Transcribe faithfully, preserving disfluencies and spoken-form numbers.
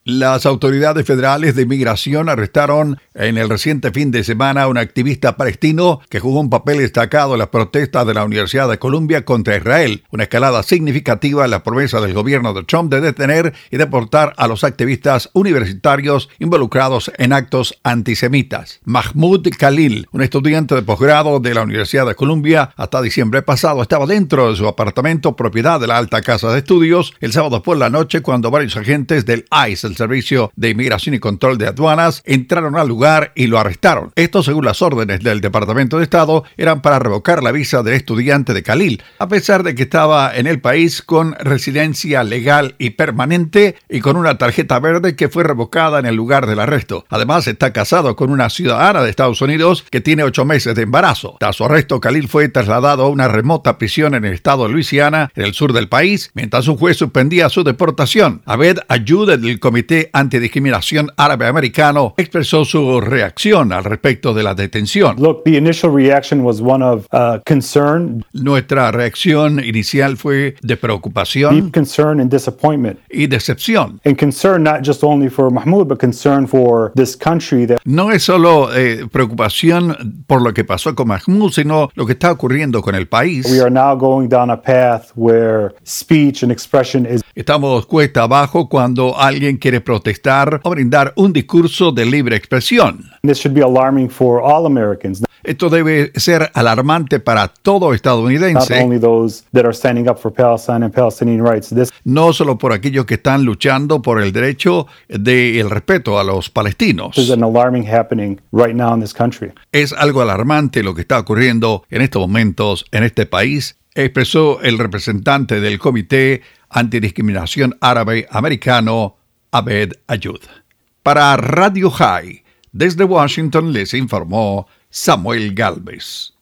Las autoridades federales de inmigración arrestaron en el reciente fin de semana a un activista palestino que jugó un papel destacado en las protestas de la Universidad de Columbia contra Israel, una escalada significativa en la promesa del gobierno de Trump de detener y deportar a los activistas universitarios involucrados en actos antisemitas. Mahmoud Khalil, un estudiante de posgrado de la Universidad de Columbia, hasta diciembre pasado estaba dentro de su apartamento propiedad de la Alta Casa de Estudios el sábado por la noche cuando varios agentes del I C E, el Servicio de Inmigración y Control de Aduanas, entraron al lugar y lo arrestaron. Esto, según las órdenes del Departamento de Estado, eran para revocar la visa del estudiante de Khalil, a pesar de que estaba en el país con residencia legal y permanente y con una tarjeta verde que fue revocada en el lugar del arresto. Además, está casado con una ciudadana de Estados Unidos que tiene ocho meses de embarazo. Tras su arresto, Khalil fue trasladado a una remota prisión en el estado de Luisiana, en el sur del país, mientras un juez suspendía su deportación. Abed Ayud, del Comité Antidiscriminación Árabe-Americano, expresó su reacción al respecto de la detención. Look, the initial reaction was one of uh, concern. Nuestra reacción inicial fue de preocupación, Deep concern and disappointment. Y decepción. And concern not just only for Mahmoud, but concern for this country that. No es solo eh, preocupación por lo que pasó con Mahmoud, sino lo que está ocurriendo con el país. We are now going down a path where speech and expression is. Estamos cuesta abajo cuando alguien quiere protestar o brindar un discurso de libre expresión. This should be alarming for all Americans. Esto debe ser alarmante para todo estadounidense. Not only those that are standing up for Palestine and Palestinian rights. This no solo por aquellos que están luchando por el derecho del respeto a los palestinos. is an alarming happening right now in this country. Es algo alarmante lo que está ocurriendo en estos momentos en este país, expresó el representante del Comité Antidiscriminación Árabe-Americano, Abed Ayud. Para Radio High, desde Washington les informó Samuel Galvez.